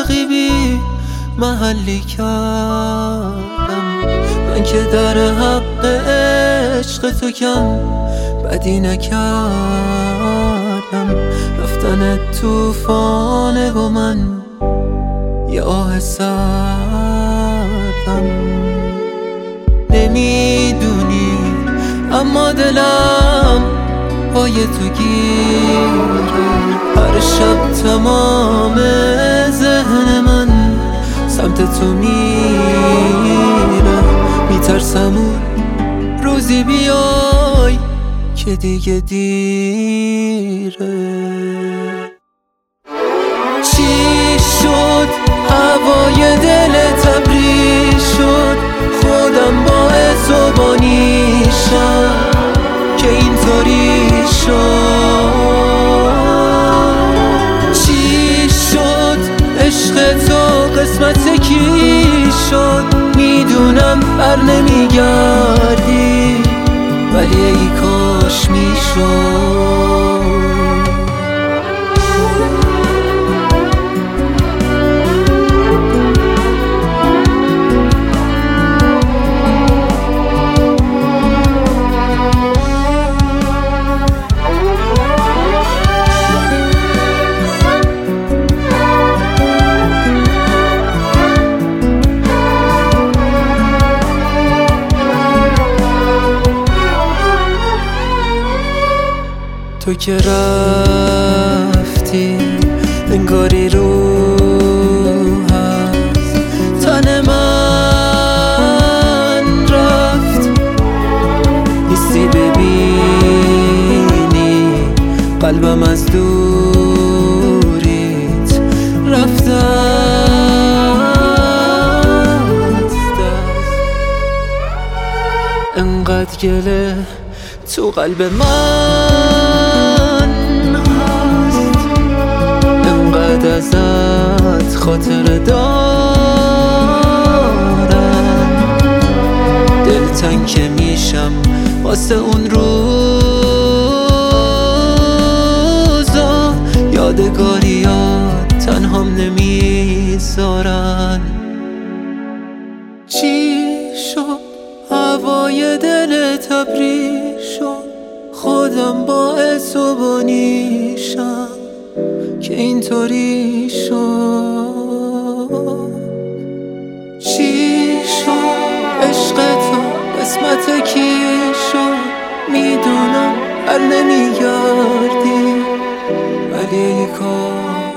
تلخی بی محلی کردم. من که در حق عشق تو کم بدی نکردم. رفتن توفانه و من یه آه سردم. نمیدونی اما دلم پای تو گیره. هر شب تمام ذهن من سمت تو میره. میترسم اون روزی بیای که دیگه دیره. چی شد هوای دل تبریز شد، خودم باعث زبانیشم که اینطوری شد. چی شد عشق تو قسمت کی شد، میدونم بر نمیگردی ولی ای کاش میشد. تو که رفتی انگاری روح هست تن من رفت. نیستی ببینی قلبم از دوریت رفته است. انقدر گله تو قلب من هست، انقدر ازت خاطر دارم. دلتنگ که میشم واسه اون روزا، یادگاریات تنهام نمیذارن. چی شد هوای دل تبریز شد، خودم باعث زبانیشم که اینطوری شد. چی شد عشق تو قسمت کی شد، میدونم بر نمیگردی ولی ای کاش